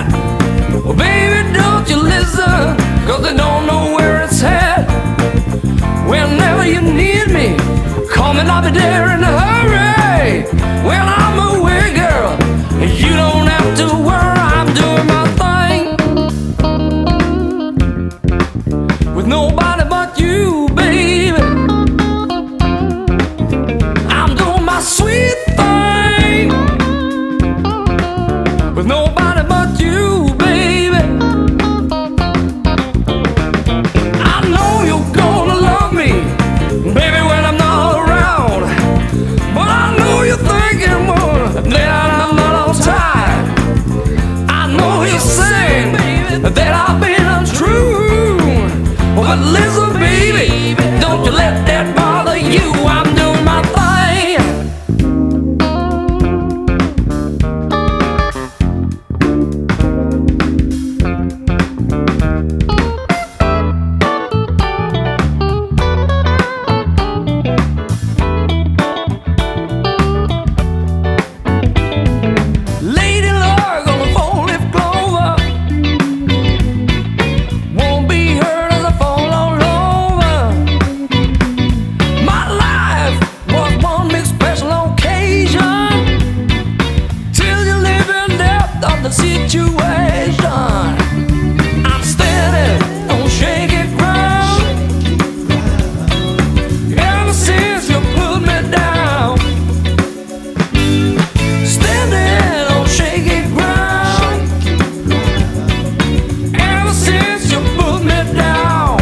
at? Well, baby, don't you listen, 'cause they don't know where it's at. Whenever you need me, call me and I'll be there in a hurry. Well, I'm away, girl, and you don't have to worry. I'm doing my thing with nobody but you, baby. I'm doing my sweet thing with nobody but you, baby. I know you're gonna love me, baby, when I'm not around. But I know you're thinking more that I'm not on time. I know you're saying that I've been untrue. But listen, baby, don't you let that bother you. I'm doing my thing. Lady Luck on the four-leaf clover won't be heard as I fall all over. My life was one big special occasion till you live in depth of the situation. I'm standing on shaky ground ever since you put me down. Standing on shaky ground ever since you put me down.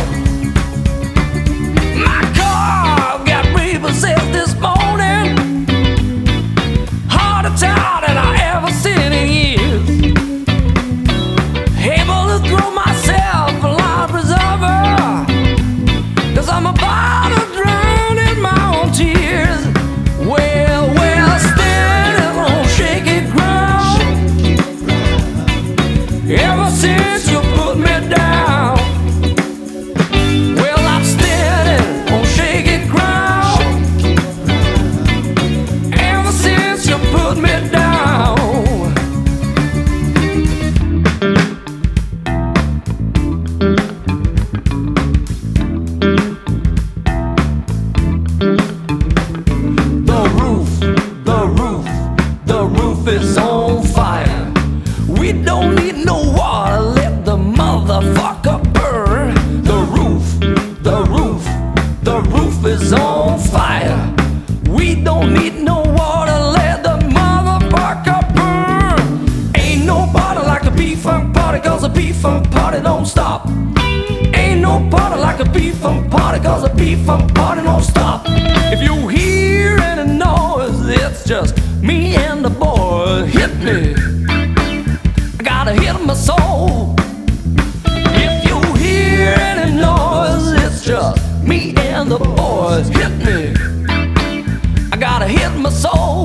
My car got repossessed this morning, harder town than I ever seen in years. Able to throw myself a life preserver, 'cause I'm about to drown in my own tears. Well, standing on shaky ground ever since you put me down. Well, I'm standing on shaky ground ever since you put me down. The roof is on fire. We don't need no water, let the motherfucker burn. The roof is on fire. We don't need no water, let the motherfucker burn. Ain't no party like a P-Funk party, 'cause a P-Funk party don't stop. Ain't no party like a P-Funk party, 'cause a P-Funk party don't stop. If you hear any noise, it's just me and the boys. Hit me, I gotta hit my soul. If you hear any noise, it's just me and the boys. Hit me, I gotta hit my soul.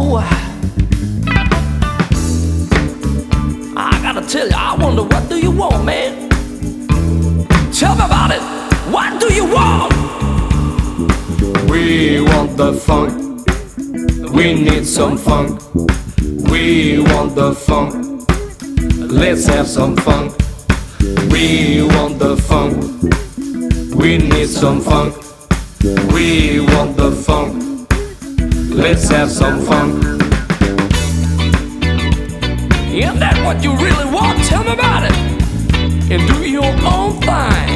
I gotta tell you, I wonder, what do you want, man? Tell me about it. What do you want? We want the funk. We need some funk. We want the funk. Let's have some funk. We want the funk. We need some funk. We want the funk. Let's have some funk. Is that what you really want? Tell me about it. And do your own thing.